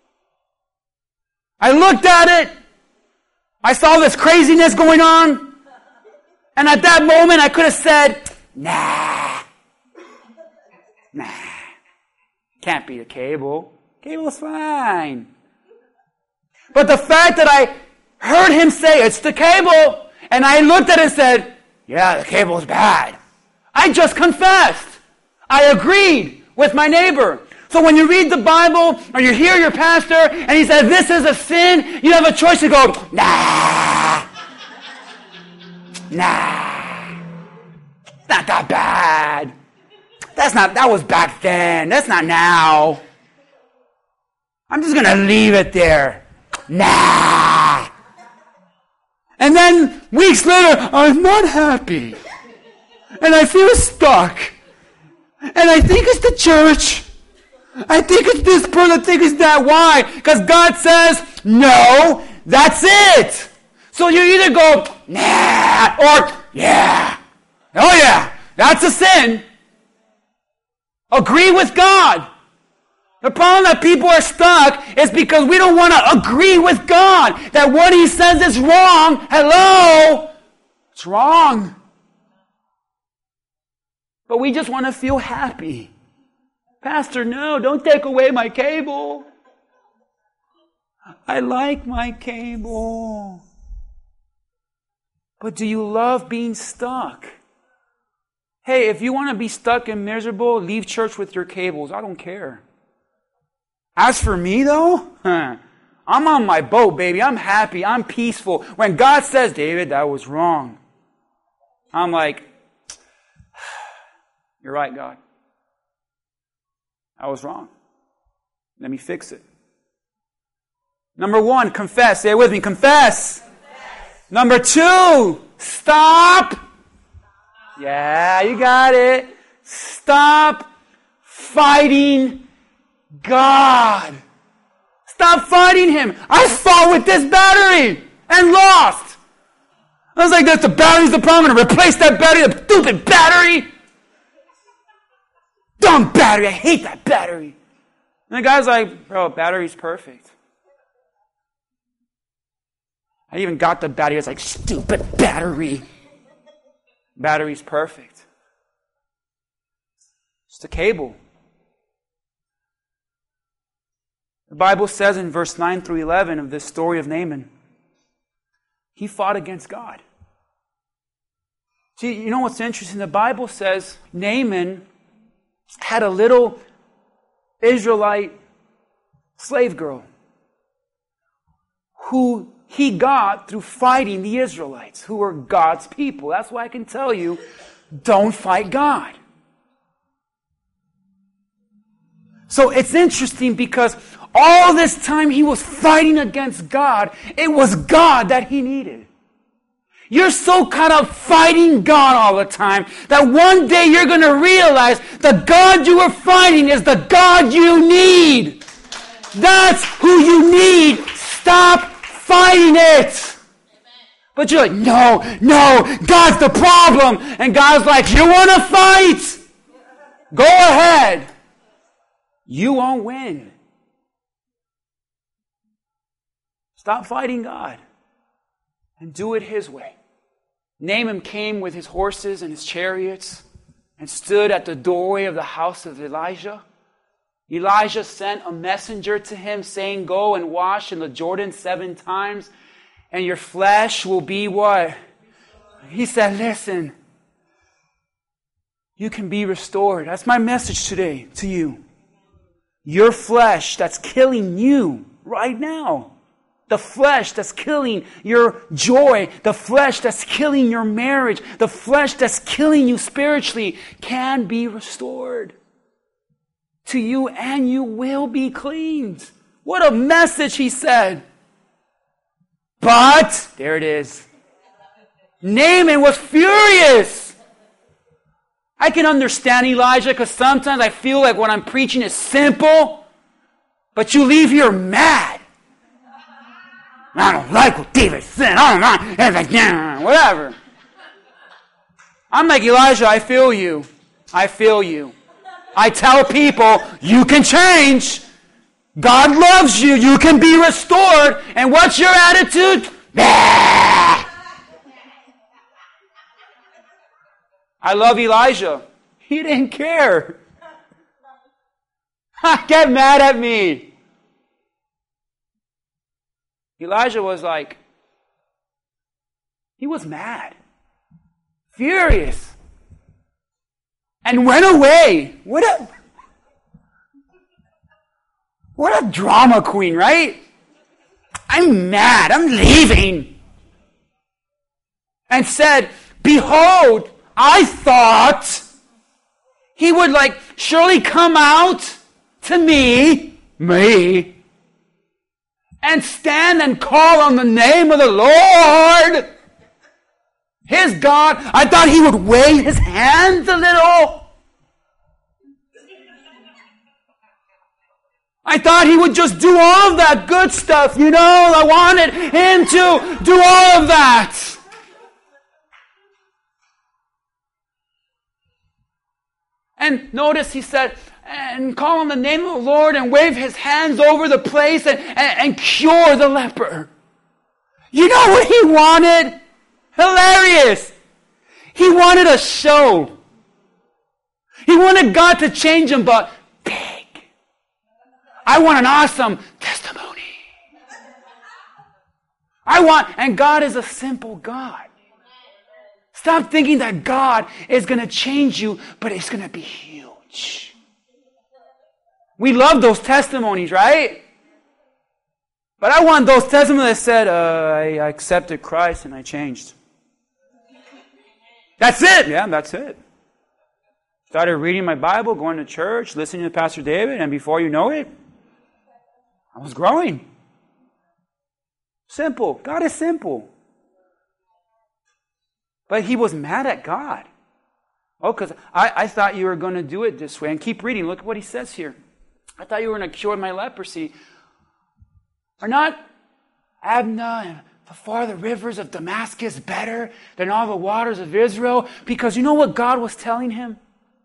I looked at it, I saw this craziness going on, and at that moment I could have said, nah, nah, can't be the cable. Cable's fine. But the fact that I heard him say, it's the cable, and I looked at it and said, yeah, the cable's bad. I just confessed. I agreed with my neighbor. So when you read the Bible, or you hear your pastor, and he says, this is a sin, you have a choice to go, nah, nah, it's not that bad. That's not, that was back then. That's not now. I'm just going to leave it there. Nah. And then weeks later, I'm not happy. And I feel stuck. And I think it's the church. I think it's this person. I think it's that. Why? Because God says, no, that's it. So you either go, nah, or yeah. Oh yeah, that's a sin. Agree with God. The problem that people are stuck is because we don't want to agree with God that what He says is wrong. Hello? It's wrong. But we just want to feel happy. Pastor, no, don't take away my cable. I like my cable. But do you love being stuck? Hey, if you want to be stuck and miserable, leave church with your cables. I don't care. As for me, though, I'm on my boat, baby. I'm happy. I'm peaceful. When God says, David, that was wrong, I'm like, you're right, God. I was wrong. Let me fix it. Number one, confess. Say it with me. Confess. Confess. Number two, stop. Yeah, you got it. Stop fighting God. Stop fighting Him. I fought with this battery and lost. I was like, that's the battery's the problem. I'm going to replace that battery, the stupid battery. Dumb battery. I hate that battery. And the guy's like, bro, battery's perfect. I even got the battery. It's like, stupid battery. Battery's perfect. It's the cable. The Bible says in verse nine through eleven of this story of Naaman, he fought against God. See, you know what's interesting? The Bible says Naaman had a little Israelite slave girl who he got through fighting the Israelites, who were God's people. That's why I can tell you, don't fight God. So it's interesting because all this time he was fighting against God, it was God that he needed. You're so caught up fighting God all the time that one day you're going to realize the God you are fighting is the God you need. That's who you need. Stop fighting it. But you're like, no, no, God's the problem. And God's like, you want to fight? Go ahead. You won't win. Stop fighting God and do it His way. Naaman came with his horses and his chariots and stood at the doorway of the house of Elijah. Elijah sent a messenger to him saying, go and wash in the Jordan seven times and your flesh will be what? He said, listen, you can be restored. That's my message today to you. Your flesh that's killing you right now. The flesh that's killing your joy. The flesh that's killing your marriage. The flesh that's killing you spiritually can be restored to you and you will be cleaned. What a message, he said. But, there it is. Naaman was furious. I can understand Elijah because sometimes I feel like what I'm preaching is simple, but you leave here mad. I don't like what David said. I don't know. It's like, yeah, whatever. I'm like, Elijah, I feel you. I feel you. I tell people, you can change. God loves you. You can be restored. And what's your attitude? Bah! I love Elijah. He didn't care. Get mad at me. Elijah was like, he was mad, furious, and went away. What a, what a drama queen, right? I'm mad, I'm leaving. And said, behold, I thought he would like surely come out to me, me, and stand and call on the name of the Lord, his God. I thought he would wave his hands a little. I thought he would just do all of that good stuff, you know. I wanted him to do all of that. And notice he said, and call on the name of the Lord and wave his hands over the place and, and, and cure the leper. You know what he wanted? Hilarious. He wanted a show. He wanted God to change him, but big. I want an awesome testimony. I want, and God is a simple God. Stop thinking that God is going to change you, but it's going to be huge. We love those testimonies, right? But I want those testimonies that said, uh, I accepted Christ and I changed. That's it. Yeah, that's it. Started reading my Bible, going to church, listening to Pastor David, and before you know it, I was growing. Simple. God is simple. But he was mad at God. Oh, because I, I thought you were going to do it this way. And keep reading. Look at what he says here. I thought you were going to cure my leprosy. Are not Abna and the farther rivers of Damascus better than all the waters of Israel? Because you know what God was telling him?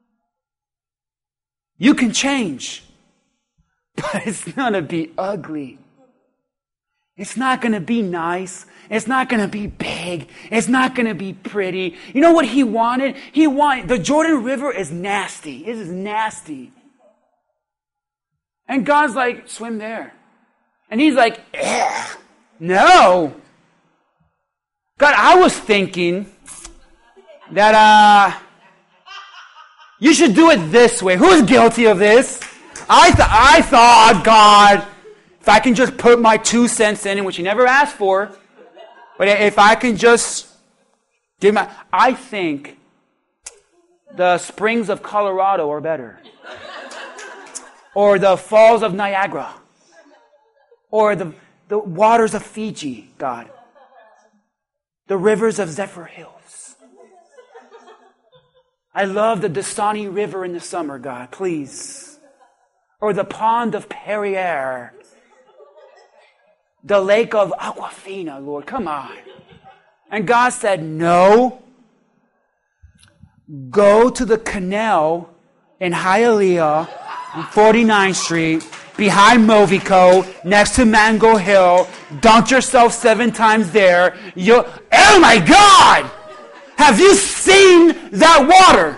You can change, but it's going to be ugly. It's not going to be nice. It's not going to be big. It's not going to be pretty. You know what he wanted? He wanted, the Jordan River is nasty. It is nasty. And God's like, swim there. And he's like, eh, no. God, I was thinking that, uh, you should do it this way. Who's guilty of this? I th- I thought, God, if I can just put my two cents in, which he never asked for, but if I can just give my, I think the springs of Colorado are better. Or the falls of Niagara. Or the, the waters of Fiji, God. The rivers of Zephyr Hills. I love the Dasani River in the summer, God, please. Or the pond of Perrier. The lake of Aquafina, Lord, come on. And God said, no. Go to the canal in Hialeah on forty-ninth Street, behind Movico, next to Mango Hill. Dunk yourself seven times there. You, oh my God! Have you seen that water?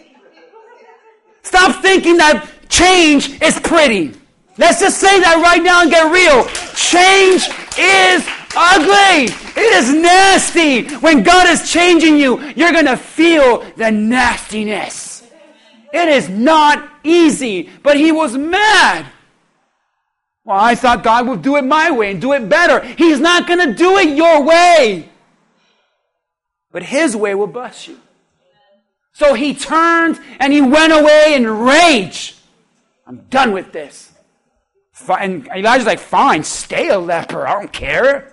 Stop thinking that change is pretty. Let's just say that right now and get real. Change is ugly. It is nasty. When God is changing you, you're going to feel the nastiness. It is not easy, but he was mad. Well, I thought God would do it my way and do it better. He's not going to do it your way. But his way will bless you. So he turned and he went away in rage. I'm done with this. And Elijah's like, fine, stay a leper. I don't care.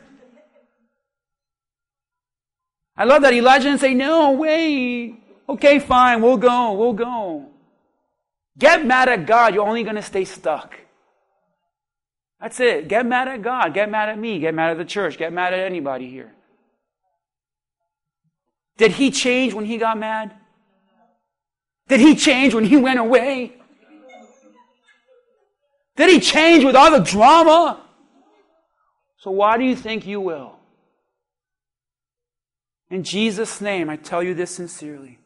I love that Elijah didn't say, no, wait. Okay, fine, we'll go, we'll go. Get mad at God, you're only going to stay stuck. That's it. Get mad at God. Get mad at me. Get mad at the church. Get mad at anybody here. Did he change when he got mad? Did he change when he went away? Did he change with all the drama? So why do you think you will? In Jesus' name, I tell you this sincerely.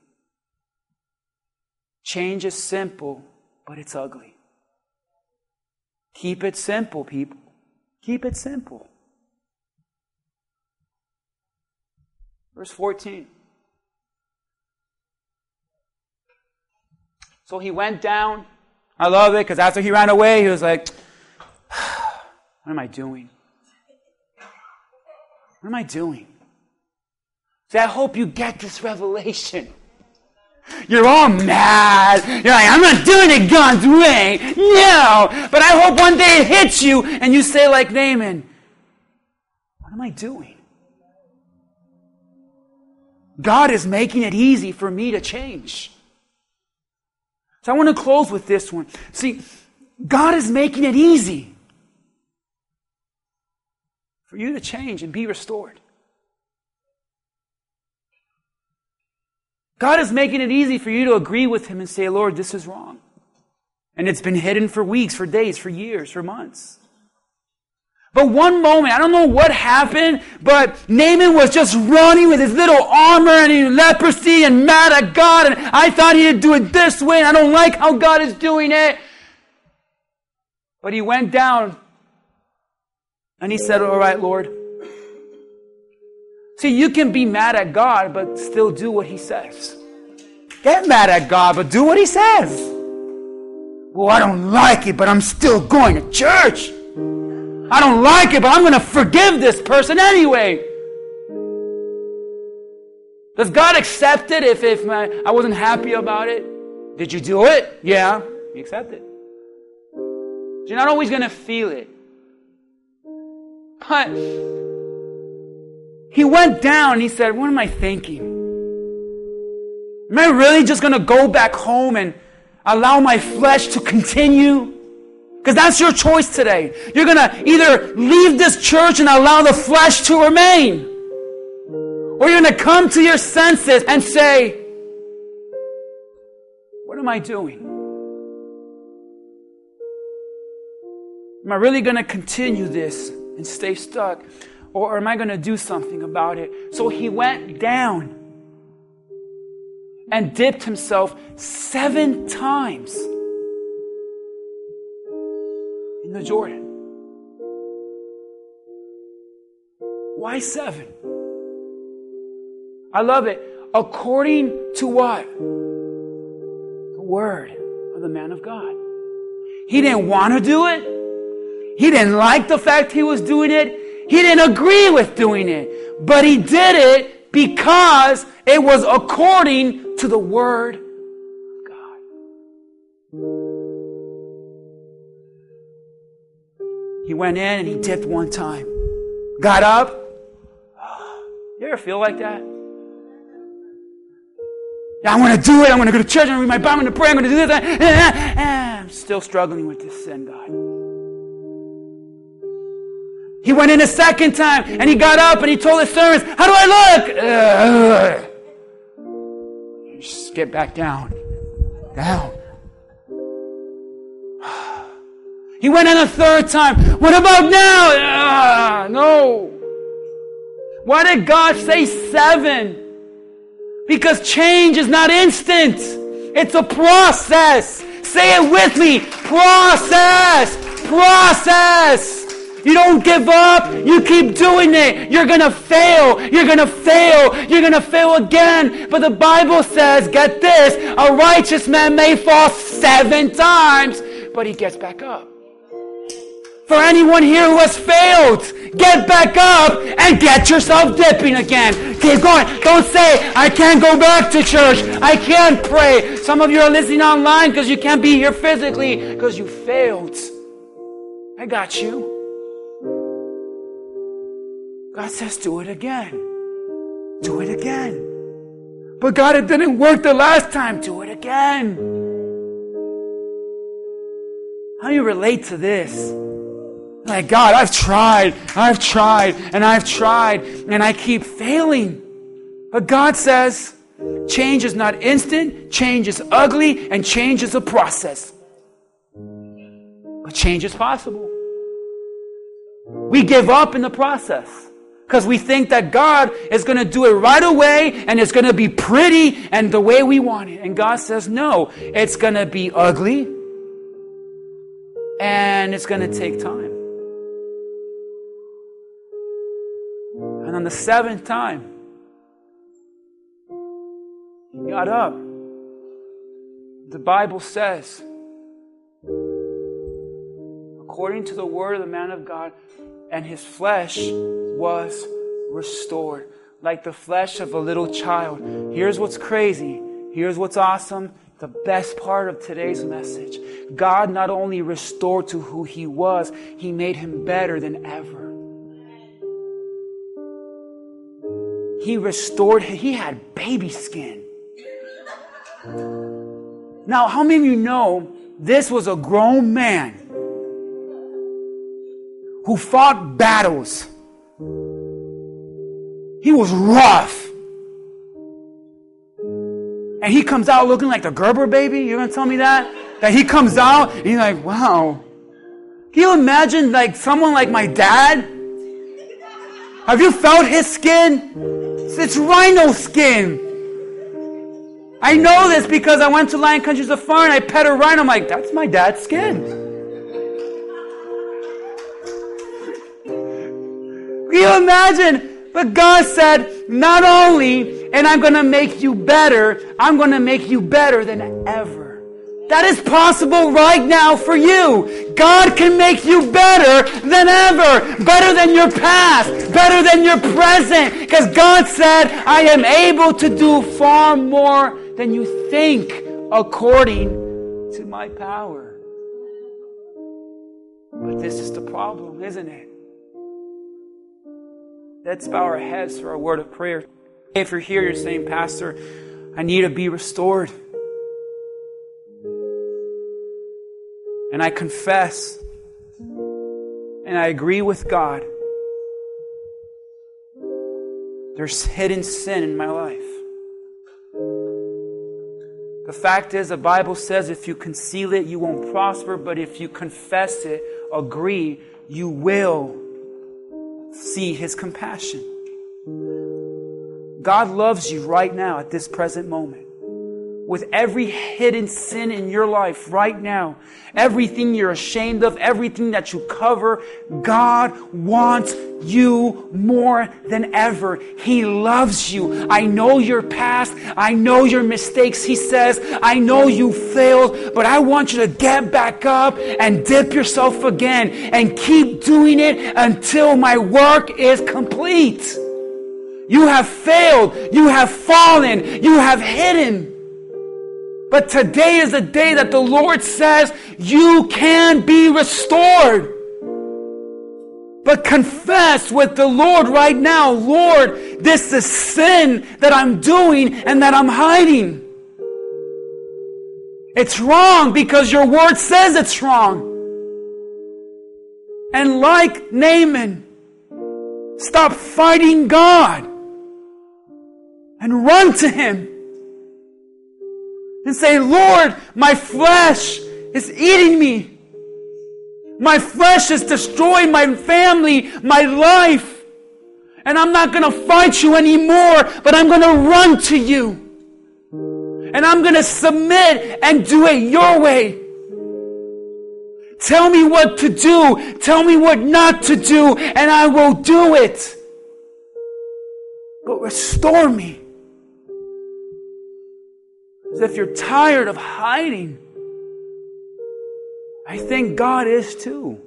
Change is simple, but it's ugly. Keep it simple, people. Keep it simple. Verse fourteen. So he went down. I love it because after he ran away, he was like, what am I doing? What am I doing? See, I hope you get this revelation. You're all mad. You're like, I'm not doing it God's way. No. But I hope one day it hits you and you say like Naaman, what am I doing? God is making it easy for me to change. So I want to close with this one. See, God is making it easy for you to change and be restored. God is making it easy for you to agree with Him and say, Lord, this is wrong. And it's been hidden for weeks, for days, for years, for months. But one moment, I don't know what happened, but Naaman was just running with his little armor and his leprosy and mad at God. And I thought he'd do it this way, and I don't like how God is doing it. But he went down and he said, all right, Lord. See, you can be mad at God, but still do what he says. Get mad at God, but do what he says. Well, I don't like it, but I'm still going to church. I don't like it, but I'm going to forgive this person anyway. Does God accept it if, if my, I wasn't happy about it? Did you do it? Yeah, he accepted it. You're not always going to feel it. But he went down and he said, what am I thinking? Am I really just going to go back home and allow my flesh to continue? Because that's your choice today. You're going to either leave this church and allow the flesh to remain, or you're going to come to your senses and say, what am I doing? Am I really going to continue this and stay stuck? Or am I going to do something about it? So he went down and dipped himself seven times in the Jordan. Why seven? I love it. According to what? The word of the man of God. He didn't want to do it. He didn't like the fact he was doing it. He didn't agree with doing it. But he did it because it was according to the word of God. He went in and he dipped one time. Got up. You ever feel like that? Yeah, I'm going to do it. I'm going to go to church. I'm going to read my Bible. I'm going to pray. I'm going to do this. I'm still struggling with this sin, God. He went in a second time and he got up and he told his servants, how do I look? Uh, just get back down. Down. He went in a third time. What about now? Uh, no. Why did God say seven? Because change is not instant. It's a process. Say it with me. Process. Process. You don't give up. You keep doing it. You're going to fail. You're going to fail. You're going to fail again. But the Bible says, get this, a righteous man may fall seven times, but he gets back up. For anyone here who has failed, get back up and get yourself dipping again. Keep going. Don't say, I can't go back to church. I can't pray. Some of you are listening online because you can't be here physically because you failed. I got you. God says, do it again. Do it again. But God, it didn't work the last time. Do it again. How do you relate to this? Like, God, I've tried, I've tried, and I've tried, and I keep failing. But God says, change is not instant, change is ugly, and change is a process. But change is possible. We give up in the process because we think that God is going to do it right away, and it's going to be pretty and the way we want it. And God says, no, it's going to be ugly, and it's going to take time. And on the seventh time, he got up. The Bible says, according to the word of the man of God, and his flesh was restored, like the flesh of a little child. Here's what's crazy. Here's what's awesome. The best part of today's message. God not only restored to who he was, he made him better than ever. He restored, he had baby skin. Now, how many of you know this was a grown man who fought battles? He was rough. And he comes out looking like the Gerber baby? You're going to tell me that? That he comes out and he's like, wow. Can you imagine like someone like my dad? Have you felt his skin? It's rhino skin. I know this because I went to Lion Country Safari and I pet a rhino. I'm like, that's my dad's skin. Can you imagine? But God said, not only, and I'm going to make you better, I'm going to make you better than ever. That is possible right now for you. God can make you better than ever. Better than your past. Better than your present. Because God said, I am able to do far more than you think according to my power. But this is the problem, isn't it? Let's bow our heads for a word of prayer. If you're here, you're saying, Pastor, I need to be restored. And I confess and I agree with God. There's hidden sin in my life. The fact is, the Bible says if you conceal it, you won't prosper. But if you confess it, agree, you will see His compassion. God loves you right now at this present moment. With every hidden sin in your life right now, everything you're ashamed of, everything that you cover, God wants you more than ever. He loves you. I know your past. I know your mistakes. He says, I know you failed, but I want you to get back up and dip yourself again and keep doing it until my work is complete. You have failed. You have fallen. You have hidden. But today is the day that the Lord says you can be restored. But confess with the Lord right now, Lord, this is sin that I'm doing and that I'm hiding. It's wrong because your word says it's wrong. And like Naaman, stop fighting God and run to Him. And say, Lord, my flesh is eating me. My flesh is destroying my family, my life. And I'm not going to fight you anymore, but I'm going to run to you. And I'm going to submit and do it your way. Tell me what to do. Tell me what not to do, and I will do it. But restore me. As if you're tired of hiding. I think God is too.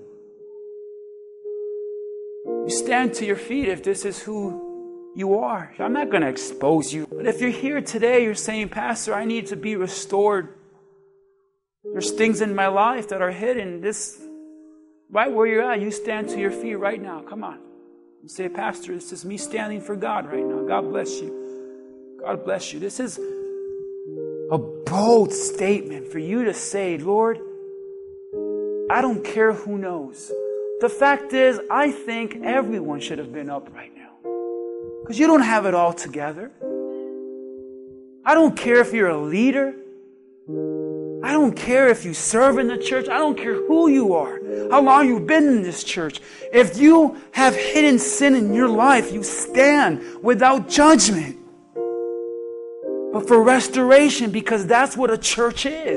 You stand to your feet if this is who you are. I'm not going to expose you. But if you're here today, you're saying, Pastor, I need to be restored. There's things in my life that are hidden. This, right where you're at, you stand to your feet right now. Come on. You say, Pastor, this is me standing for God right now. God bless you. God bless you. This is a bold statement for you to say, Lord, I don't care who knows. The fact is, I think everyone should have been up right now. Because you don't have it all together. I don't care if you're a leader. I don't care if you serve in the church. I don't care who you are, how long you've been in this church. If you have hidden sin in your life, you stand without judgment. But for restoration, because that's what a church is.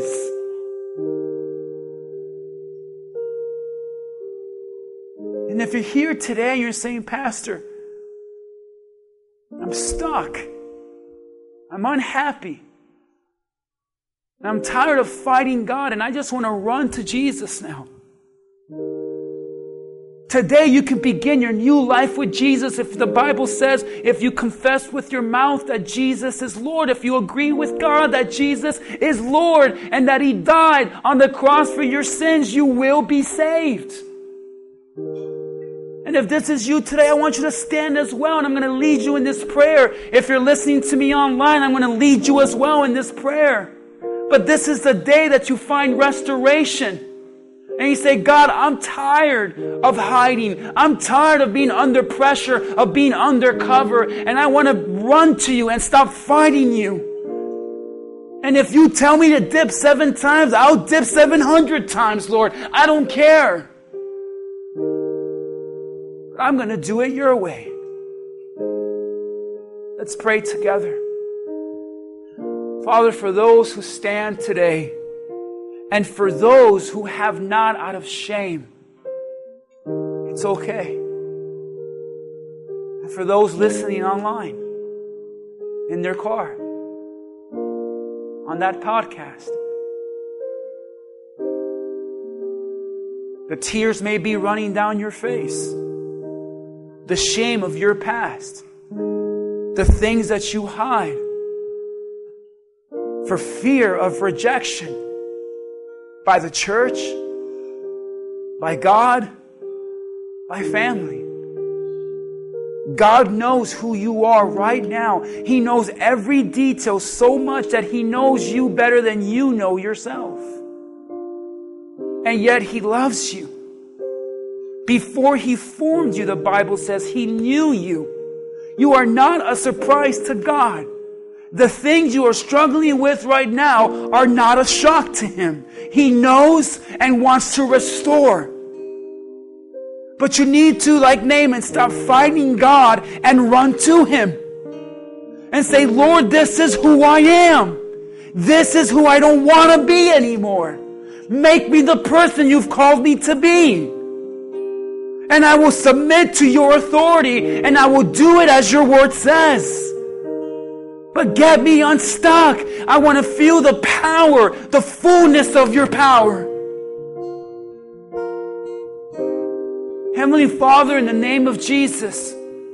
And if you're here today and you're saying, Pastor, I'm stuck. I'm unhappy. And I'm tired of fighting God, and I just want to run to Jesus now. Today you can begin your new life with Jesus. If the Bible says, if you confess with your mouth that Jesus is Lord, if you agree with God that Jesus is Lord and that He died on the cross for your sins, you will be saved. And if this is you today, I want you to stand as well, and I'm going to lead you in this prayer. If you're listening to me online, I'm going to lead you as well in this prayer. But this is the day that you find restoration. And you say, God, I'm tired of hiding. I'm tired of being under pressure, of being undercover. And I want to run to you and stop fighting you. And if you tell me to dip seven times, I'll dip seven hundred times, Lord. I don't care. But I'm going to do it your way. Let's pray together. Father, for those who stand today, and for those who have not out of shame, it's okay. And for those listening online, in their car, on that podcast, the tears may be running down your face, the shame of your past, the things that you hide for fear of rejection by the church, by God, by family. God knows who you are right now. He knows every detail so much that He knows you better than you know yourself. And yet He loves you. Before He formed you, the Bible says He knew you. You are not a surprise to God. The things you are struggling with right now are not a shock to Him. He knows and wants to restore. But you need to, like Naaman, stop fighting God and run to Him. And say, Lord, this is who I am. This is who I don't want to be anymore. Make me the person you've called me to be. And I will submit to your authority, and I will do it as your word says. But get me unstuck. I want to feel the power, the fullness of your power. Heavenly Father, in the name of Jesus,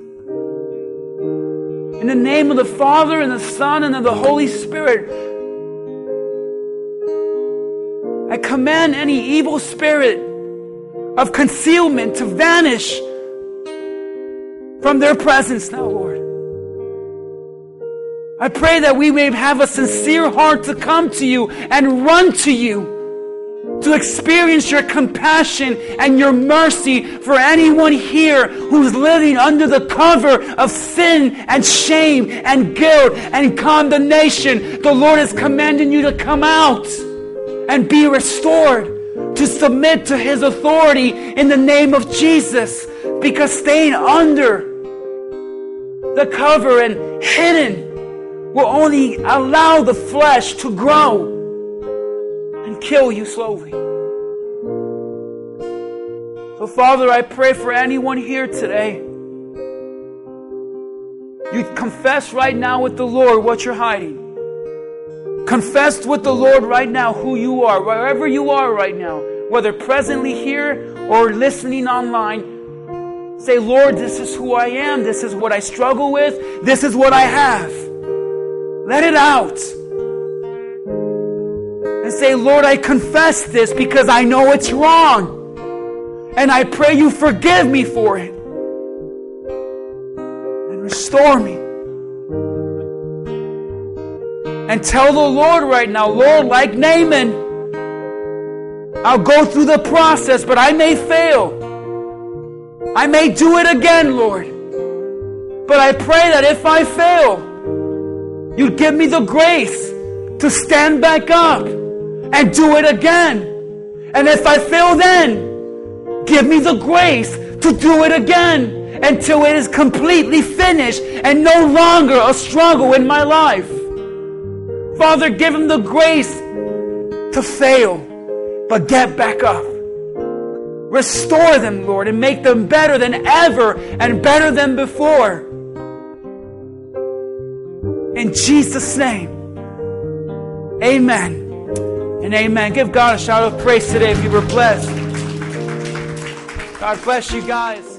in the name of the Father and the Son and of the Holy Spirit, I command any evil spirit of concealment to vanish from their presence now, Lord. I pray that we may have a sincere heart to come to you and run to you, to experience your compassion and your mercy for anyone here who's living under the cover of sin and shame and guilt and condemnation. The Lord is commanding you to come out and be restored, to submit to His authority in the name of Jesus, because staying under the cover and hidden will only allow the flesh to grow and kill you slowly. So Father, I pray for anyone here today. You confess right now with the Lord what you're hiding. Confess with the Lord right now who you are, wherever you are right now, whether presently here or listening online. Say, Lord, this is who I am. This is what I struggle with. This is what I have. Let it out. And say, Lord, I confess this because I know it's wrong. And I pray you forgive me for it. And restore me. And tell the Lord right now, Lord, like Naaman, I'll go through the process, but I may fail. I may do it again, Lord. But I pray that if I fail, you give me the grace to stand back up and do it again. And if I fail then, give me the grace to do it again until it is completely finished and no longer a struggle in my life. Father, give them the grace to fail, but get back up. Restore them, Lord, and make them better than ever and better than before. In Jesus' name, amen and amen. Give God a shout of praise today if you were blessed. God bless you guys.